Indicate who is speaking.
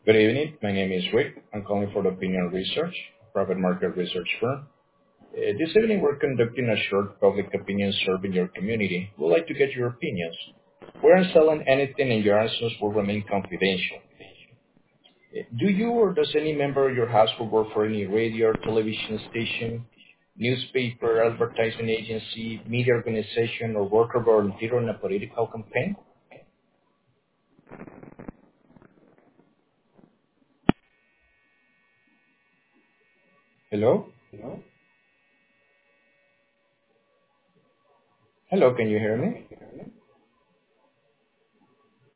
Speaker 1: Good evening. My name is Rick. I'm calling for the Opinion Research, a private market research firm. This evening, we're conducting a short public opinion survey in your community. We'd like to get your opinions. We aren't selling anything, and your answers will remain confidential. Do you or does any member of your household work for any radio or television station, newspaper, advertising agency, media organization, or work or volunteer in a political campaign? Hello? Hello, can you hear me?